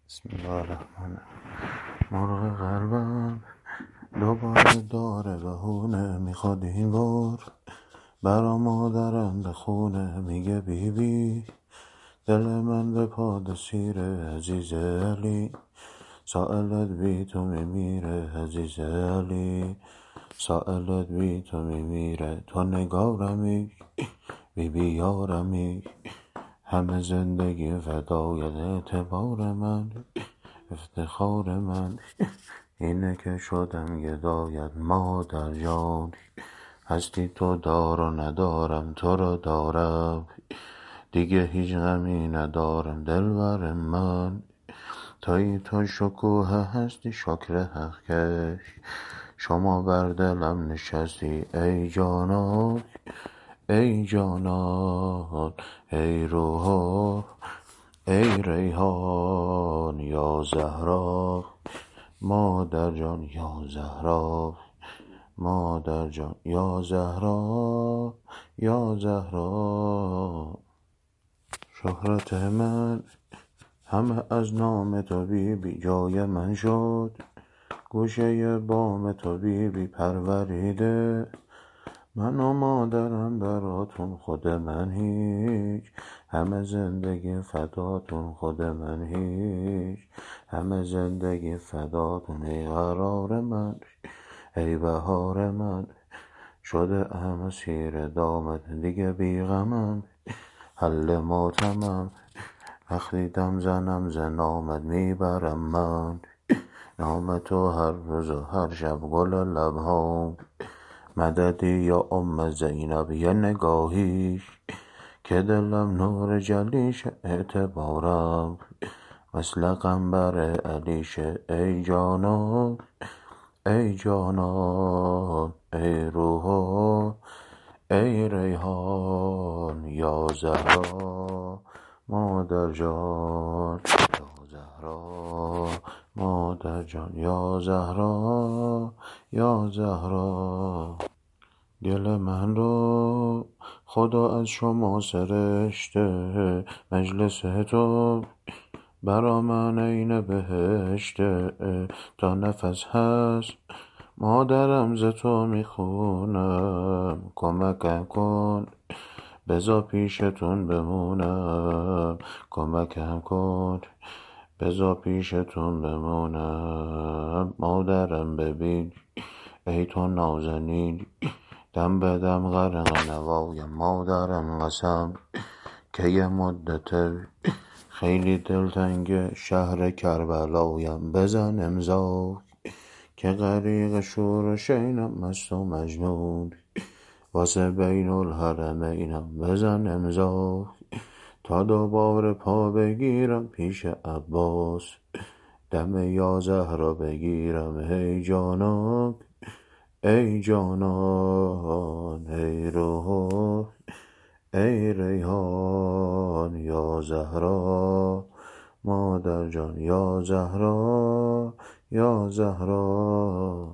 بسم الله الرحمن الرحیم. مرغ قلبم دوباره داره بهونه، میخواد این بار برا مادرم بخونه. میگه بیبی دل من به پاد سیره، عزیز علی سائلت بی تو میمیره. عزیز علی سائلت بی تو میمیره. تو نگارمی بیبی یارمی، همه زندگی فدایت. اعتبار من افتخار من اینه که شدم گدایت. مادر جان هستی تو، دار و ندارم تو رو دارم، دیگه هیچ غمی ندارم. دلبر من توی تو شکوه هستی، شکر حق کش شما بر دلم نشستی. ای جانان ای جانان ای روح ای ریحان یا زهرا. مادر جان یا زهرا، مادر جان یا زهرا یا زهرا. شهرت من همه از نام تو بیبی، جای من شد گوشه بام تو بیبی. پروریده من و مادرم براتون، خود من هیچ، همه زندگی فداتون. خود من هیچ، همه زندگی فداتون. ای قرار من ای بهار من، شده ام اسیر دامت، دیگه بیغمم حل ماتمم. وقتی دم زنم ز نامت میبرم من، نام تو هر روز و هر شب گل لبهام. مددی یا ام زینب یه نگاهی، که دلم نور جلیش. اعتبارم مثل قنبر علیشه. ای جانان ای جانان ای روح ای ریحان یا زهرا. مادر جان یا زهرا، مادر جان یا زهرا یا زهرا. دل من رو خدا از شما سرشته، مجلس تو برا من عین بهشته. تا نفس هست مادرم ز تو میخونم، کمکم کن بزا پیشتون بمونم. کمکم کن بزا پیشتون بمونم. مادرم ببین ای تو نازنین، دم به دم غرق نوایم. مادرم قسم که یه مدت خیلی دلتنگ شهر کربلایم. بزن امضا که غریق شور و شینم، مست و مجنون واسه بین الحرمینم. بزن امضا تا دوباره پا بگیرم پیش عباس، دم یا زهرا بگیرم. ای جانان ای جانان ای روح ای ریحان یا زهرا. مادر جان یا زهرا یا زهرا.